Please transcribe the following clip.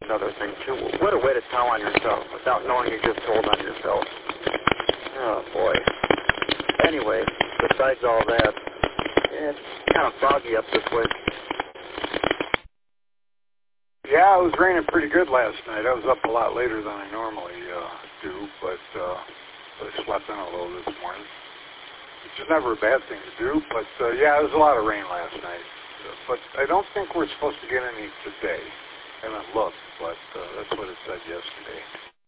another thing, too. What a way to tell on yourself without knowing you just told on yourself. Oh, boy. Anyway, besides all that, it's kind of foggy up this way. Yeah, it was raining pretty good last night. I was up a lot later than I normally do, but I slept in a little this morning, which is never a bad thing to do. But, yeah, there was a lot of rain last night. But I don't think we're supposed to get any today. I haven't looked, but that's what it said yesterday.